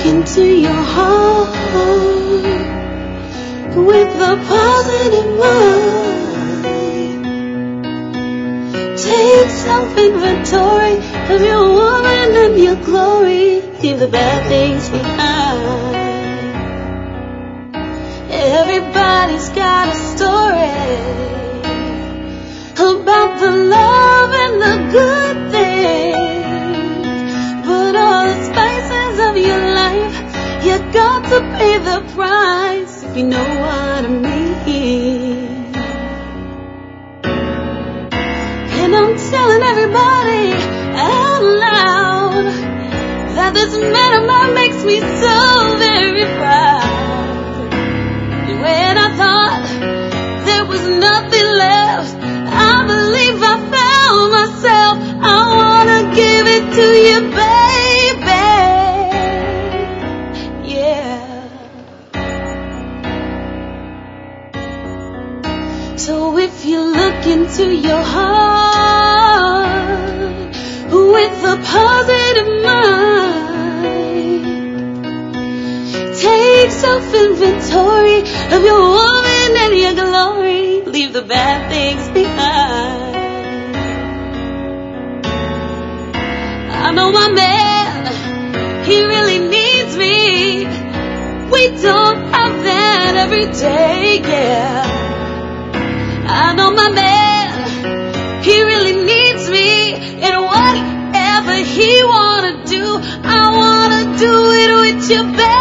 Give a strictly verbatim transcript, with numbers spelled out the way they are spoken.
into your heart with a positive mind. Take self-inventory of your woman and your glory. Leave the bad things behind. Everybody's got a story about the love and the good things, but all the spices of your life, you got to pay the price, if you know what I mean. And I'm telling everybody out loud that this man of mine makes me so very proud. When I thought there was nothing left, I believe I found myself. I wanna give it to you, baby. Yeah. So if you look into your heart with a positive mind, take self-inventory of your woman and your glory. Leave the bad things behind. I know my man, he really needs me. We don't have that every day, yeah. I know my man, he really needs me. And whatever he wanna do, I wanna do it with you, baby.